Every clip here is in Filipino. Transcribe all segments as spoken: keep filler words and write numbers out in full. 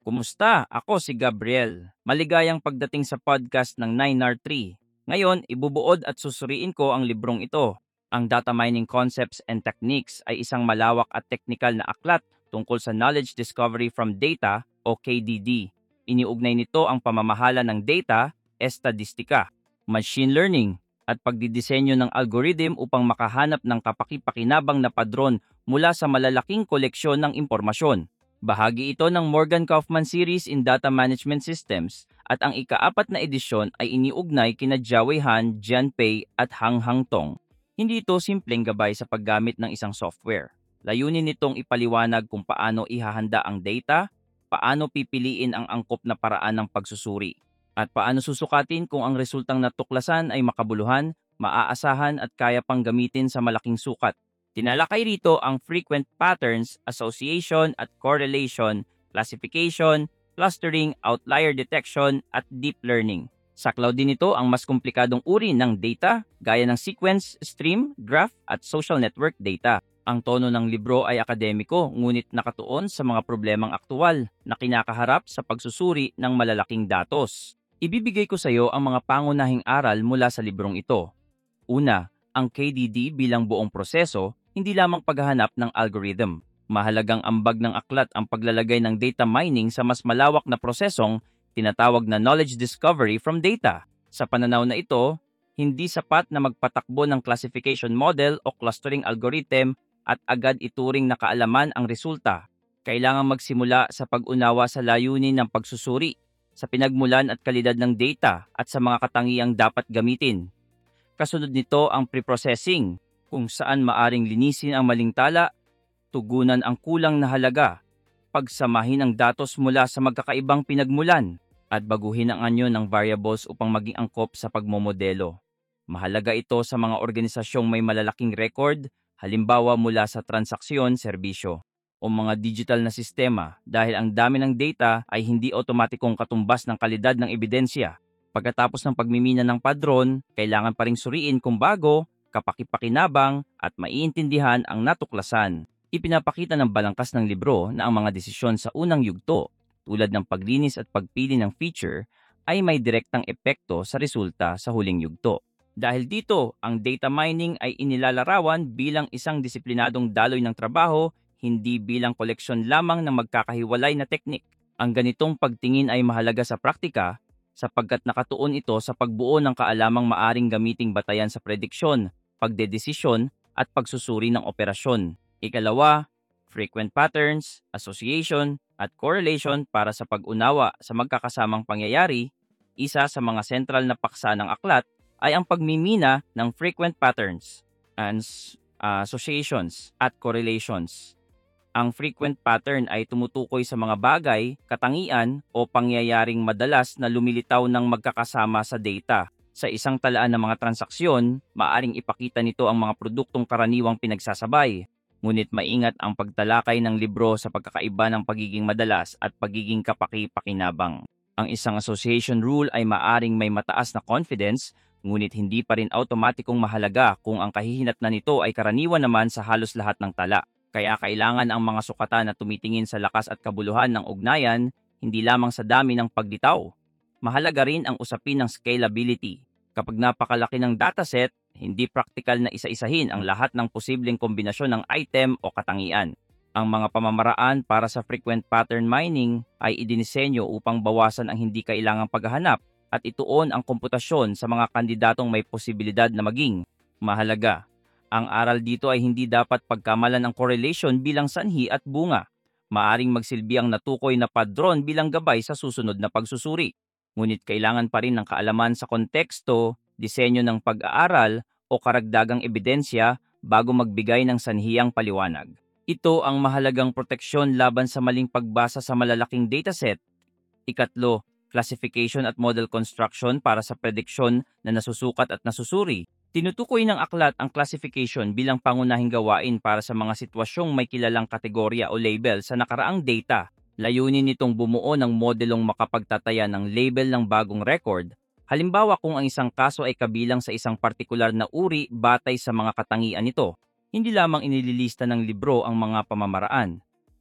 Kumusta? Ako si Gabriel. Maligayang pagdating sa podcast ng nine R three. Ngayon, ibubuod at susuriin ko ang librong ito. Ang Data Mining Concepts and Techniques ay isang malawak at teknikal na aklat tungkol sa Knowledge Discovery from Data o K D D. Iniugnay nito ang pamamahala ng data, estadistika, machine learning, at pagdidisenyo ng algorithm upang makahanap ng kapaki-pakinabang na padron mula sa malalaking koleksyon ng impormasyon. Bahagi ito ng Morgan Kaufman Series in Data Management Systems at ang ikaapat na edisyon ay iniugnay kina Jiawei Han, Jian Pei at Hang Hang Tong. Hindi ito simpleng gabay sa paggamit ng isang software. Layunin nitong ipaliwanag kung paano ihahanda ang data, paano pipiliin ang angkop na paraan ng pagsusuri, at paano susukatin kung ang resultang natuklasan ay makabuluhan, maaasahan at kaya pang gamitin sa malaking sukat. Tinalakay rito ang frequent patterns, association at correlation, classification, clustering, outlier detection, at deep learning. Saklaw din ito ang mas komplikadong uri ng data gaya ng sequence, stream, graph, at social network data. Ang tono ng libro ay akademiko ngunit nakatuon sa mga problemang aktual na kinakaharap sa pagsusuri ng malalaking datos. Ibibigay ko sa iyo ang mga pangunahing aral mula sa librong ito. Una, ang K D D bilang buong proseso, hindi lamang paghahanap ng algorithm. Mahalagang ambag ng aklat ang paglalagay ng data mining sa mas malawak na prosesong tinatawag na knowledge discovery from data. Sa pananaw na ito, hindi sapat na magpatakbo ng classification model o clustering algorithm at agad ituring na kaalaman ang resulta. Kailangan magsimula sa pag-unawa sa layunin ng pagsusuri, sa pinagmulan at kalidad ng data at sa mga katangiang dapat gamitin. Kasunod nito ang pre-processing, kung saan maaring linisin ang maling tala, tugunan ang kulang na halaga, pagsamahin ang datos mula sa magkakaibang pinagmulan, at baguhin ang anyo ng variables upang maging angkop sa pagmomodelo. Mahalaga ito sa mga organisasyong may malalaking record, halimbawa mula sa transaksyon, serbisyo, o mga digital na sistema dahil ang dami ng data ay hindi otomatikong katumbas ng kalidad ng ebidensya. Pagkatapos ng pagmimina ng padron, kailangan pa ring suriin kung bago, kapaki-pakinabang at maiintindihan ang natuklasan. Ipinapakita ng balangkas ng libro na ang mga desisyon sa unang yugto, tulad ng paglinis at pagpili ng feature, ay may direktang epekto sa resulta sa huling yugto. Dahil dito, ang data mining ay inilalarawan bilang isang disiplinadong daloy ng trabaho, hindi bilang koleksyon lamang ng magkakahiwalay na teknik. Ang ganitong pagtingin ay mahalaga sa praktika sapagkat nakatuon ito sa pagbuo ng kaalamang maaring gamiting batayan sa prediksyon, pagdedesisyon at pagsusuri ng operasyon. Ikalawa, frequent patterns, association, at correlation para sa pag-unawa sa magkakasamang pangyayari. Isa sa mga sentral na paksa ng aklat ay ang pagmimina ng frequent patterns, and uh, associations, at correlations. Ang frequent pattern ay tumutukoy sa mga bagay, katangian, o pangyayaring madalas na lumilitaw ng magkakasama sa data. Sa isang talaan ng mga transaksyon, maaring ipakita nito ang mga produktong karaniwang pinagsasabay. Ngunit maingat ang pagtalakay ng libro sa pagkakaiba ng pagiging madalas at pagiging kapaki-pakinabang. Ang isang association rule ay maaring may mataas na confidence, ngunit hindi pa rin automatikong mahalaga kung ang kahihinatnan nito ay karaniwan naman sa halos lahat ng tala. Kaya kailangan ang mga sukatan na tumitingin sa lakas at kabuluhan ng ugnayan, hindi lamang sa dami ng paglitaw. Mahalaga rin ang usapin ng scalability. Kapag napakalaki ng dataset, hindi praktikal na isa-isahin ang lahat ng posibleng kombinasyon ng item o katangian. Ang mga pamamaraan para sa frequent pattern mining ay idinisenyo upang bawasan ang hindi kailangang paghahanap at ituon ang komputasyon sa mga kandidatong may posibilidad na maging mahalaga. Ang aral dito ay hindi dapat pagkamalan ang correlation bilang sanhi at bunga. Maaring magsilbi ang natukoy na padron bilang gabay sa susunod na pagsusuri. Ngunit kailangan pa rin ng kaalaman sa konteksto, disenyo ng pag-aaral o karagdagang ebidensya bago magbigay ng sanhiyang paliwanag. Ito ang mahalagang proteksyon laban sa maling pagbasa sa malalaking dataset. Ikatlo, classification at model construction para sa prediksyon na nasusukat at nasusuri. Tinutukoy ng aklat ang classification bilang pangunahing gawain para sa mga sitwasyong may kilalang kategorya o label sa nakaraang data. Layunin nitong bumuo ng modelong makapagtataya ng label ng bagong record. Halimbawa kung ang isang kaso ay kabilang sa isang partikular na uri batay sa mga katangian nito. Hindi lamang inililista ng libro ang mga pamamaraan.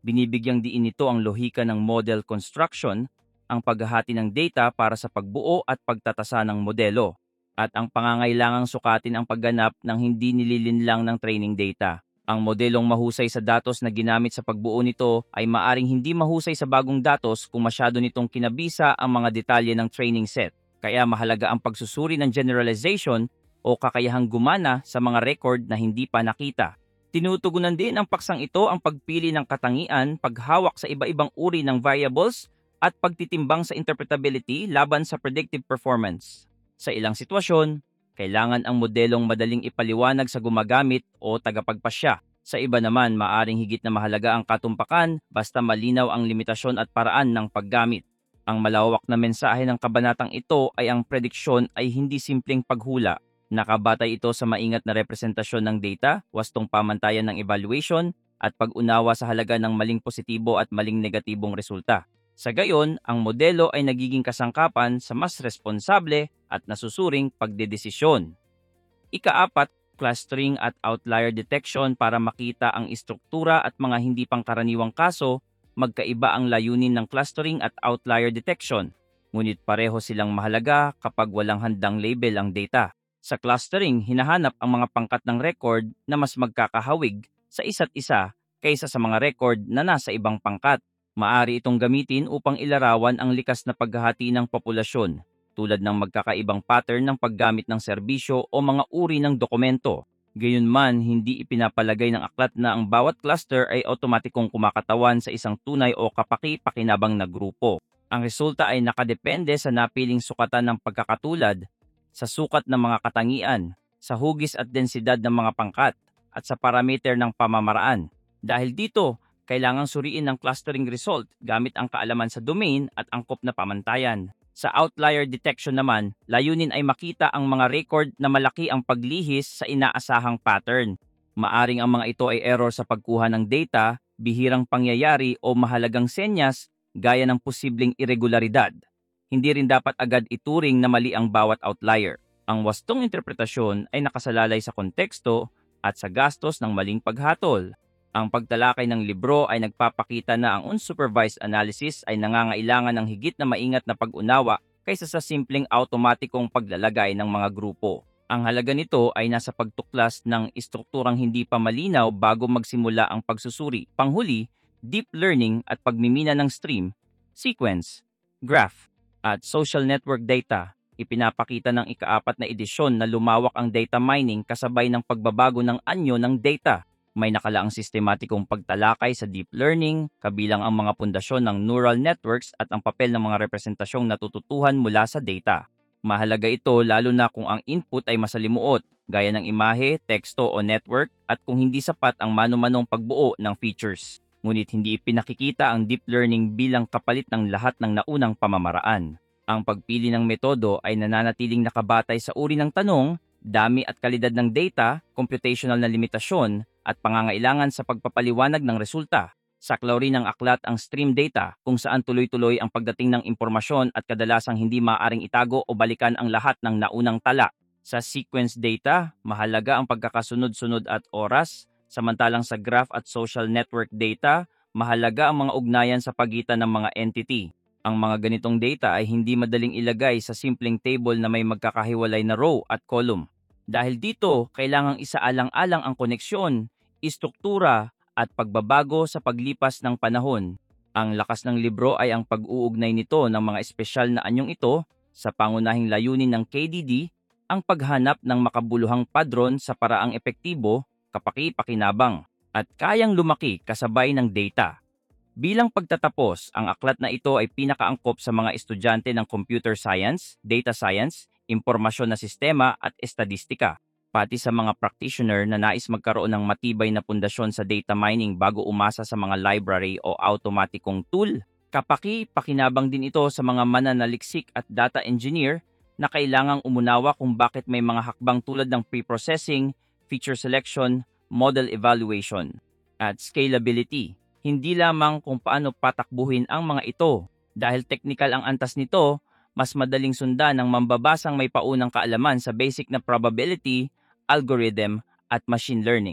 Binibigyang diin nito ang lohika ng model construction, ang paghahati ng data para sa pagbuo at pagtatasa ng modelo, at ang pangangailangang sukatin ang pagganap ng hindi nililinlang ng training data. Ang modelong mahusay sa datos na ginamit sa pagbuo nito ay maaring hindi mahusay sa bagong datos kung masyado nitong kinabisa ang mga detalye ng training set. Kaya mahalaga ang pagsusuri ng generalization o kakayahang gumana sa mga record na hindi pa nakita. Tinutugunan din ang paksang ito ang pagpili ng katangian, paghawak sa iba-ibang uri ng variables, at pagtitimbang sa interpretability laban sa predictive performance. Sa ilang sitwasyon, kailangan ang modelong madaling ipaliwanag sa gumagamit o tagapagpasya. Sa iba naman, maaring higit na mahalaga ang katumpakan basta malinaw ang limitasyon at paraan ng paggamit. Ang malawak na mensahe ng kabanatang ito ay ang prediksyon ay hindi simpleng paghula. Nakabatay ito sa maingat na representasyon ng data, wastong pamantayan ng evaluation, at pag-unawa sa halaga ng maling positibo at maling negatibong resulta. Sa gayon, ang modelo ay nagiging kasangkapan sa mas responsable at nasusuring pagdedesisyon. Ikaapat, clustering at outlier detection para makita ang istruktura at mga hindi pangkaraniwang kaso. Magkaiba ang layunin ng clustering at outlier detection, ngunit pareho silang mahalaga kapag walang handang label ang data. Sa clustering, hinahanap ang mga pangkat ng record na mas magkakahawig sa isa't isa kaysa sa mga record na nasa ibang pangkat. Maari itong gamitin upang ilarawan ang likas na paghahati ng populasyon, tulad ng magkakaibang pattern ng paggamit ng serbisyo o mga uri ng dokumento. Gayunman, hindi ipinapalagay ng aklat na ang bawat cluster ay otomatikong kumakatawan sa isang tunay o kapaki-pakinabang na grupo. Ang resulta ay nakadepende sa napiling sukatan ng pagkakatulad, sa sukat ng mga katangian, sa hugis at densidad ng mga pangkat, at sa parameter ng pamamaraan. Dahil dito, kailangang suriin ang clustering result gamit ang kaalaman sa domain at angkop na pamantayan. Sa outlier detection naman, layunin ay makita ang mga record na malaki ang paglihis sa inaasahang pattern. Maaring ang mga ito ay error sa pagkuha ng data, bihirang pangyayari o mahalagang senyas gaya ng posibleng irregularidad. Hindi rin dapat agad ituring na mali ang bawat outlier. Ang wastong interpretasyon ay nakasalalay sa konteksto at sa gastos ng maling paghatol. Ang pagtalakay ng libro ay nagpapakita na ang unsupervised analysis ay nangangailangan ng higit na maingat na pag-unawa kaysa sa simpleng automatikong paglalagay ng mga grupo. Ang halaga nito ay nasa pagtuklas ng istrukturang hindi pa malinaw bago magsimula ang pagsusuri. Panghuli, deep learning at pagmimina ng stream, sequence, graph, at social network data. Ipinapakita ng ikaapat na edisyon na lumawak ang data mining kasabay ng pagbabago ng anyo ng data. May nakalaang sistematikong pagtalakay sa deep learning, kabilang ang mga pundasyon ng neural networks at ang papel ng mga representasyong natututuhan mula sa data. Mahalaga ito lalo na kung ang input ay masalimuot, gaya ng imahe, teksto o network, at kung hindi sapat ang mano-manong pagbuo ng features. Ngunit hindi ipinakikita ang deep learning bilang kapalit ng lahat ng naunang pamamaraan. Ang pagpili ng metodo ay nananatiling nakabatay sa uri ng tanong, dami at kalidad ng data, computational na limitasyon, at pangangailangan sa pagpapaliwanag ng resulta. Saklaw rin ng aklat ang stream data kung saan tuloy-tuloy ang pagdating ng impormasyon at kadalasang hindi maaaring itago o balikan ang lahat ng naunang tala. Sa sequence data, mahalaga ang pagkakasunod-sunod at oras, samantalang sa graph at social network data, mahalaga ang mga ugnayan sa pagitan ng mga entity. Ang mga ganitong data ay hindi madaling ilagay sa simpleng table na may magkakahiwalay na row at column. Dahil dito, kailangang isaalang-alang ang koneksyon, istruktura, at pagbabago sa paglipas ng panahon. Ang lakas ng libro ay ang pag-uugnay nito ng mga espesyal na anyong ito sa pangunahing layunin ng K D D, ang paghanap ng makabuluhang padron sa paraang epektibo, kapaki-pakinabang, at kayang lumaki kasabay ng data. Bilang pagtatapos, ang aklat na ito ay pinakaangkop sa mga estudyante ng computer science, data science, impormasyon na sistema at estadistika, pati sa mga practitioner na nais magkaroon ng matibay na pundasyon sa data mining bago umasa sa mga library o automatikong tool. Kapaki-pakinabang din ito sa mga mananaliksik at data engineer na kailangang umunawa kung bakit may mga hakbang tulad ng pre-processing, feature selection, model evaluation, at scalability. Hindi lamang kung paano patakbuhin ang mga ito. Dahil technical ang antas nito, mas madaling sundan ng mambabasang may paunang kaalaman sa basic na probability, algorithm, at machine learning.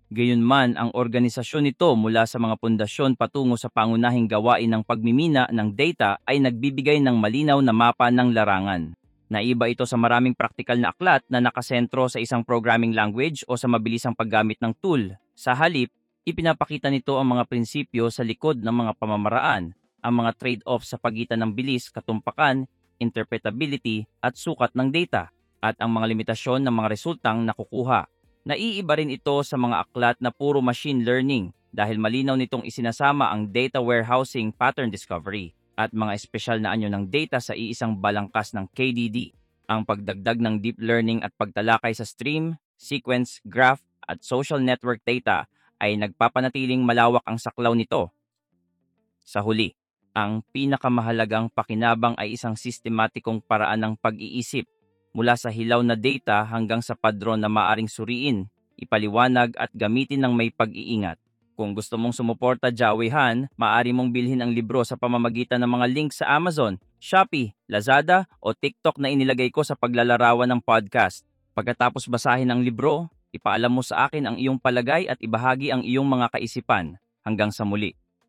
Gayunman, ang organisasyon nito mula sa mga pundasyon patungo sa pangunahing gawain ng pagmimina ng data ay nagbibigay ng malinaw na mapa ng larangan. Naiba ito sa maraming praktikal na aklat na nakasentro sa isang programming language o sa mabilisang paggamit ng tool. Sa halip, ipinapakita nito ang mga prinsipyo sa likod ng mga pamamaraan, ang mga trade-off sa pagitan ng bilis, katumpakan, interpretability at sukat ng data, at ang mga limitasyon ng mga resultang nakukuha. Naiiba rin ito sa mga aklat na puro machine learning dahil malinaw nitong isinasama ang data warehousing, pattern discovery, at mga espesyal na anyo ng data sa iisang balangkas ng K D D. Ang pagdagdag ng deep learning at pagtalakay sa stream, sequence, graph, at social network data ay nagpapanatiling malawak ang saklaw nito. Sa huli, ang pinakamahalagang pakinabang ay isang sistematikong paraan ng pag-iisip mula sa hilaw na data hanggang sa padron na maaring suriin, ipaliwanag at gamitin ng may pag-iingat. Kung gusto mong sumuporta Jawihan, maaari mong bilhin ang libro sa pamamagitan ng mga link sa Amazon, Shopee, Lazada o TikTok na inilagay ko sa paglalarawan ng podcast. Pagkatapos basahin ang libro, ipaalam mo sa akin ang iyong palagay at ibahagi ang iyong mga kaisipan. Hanggang sa muli.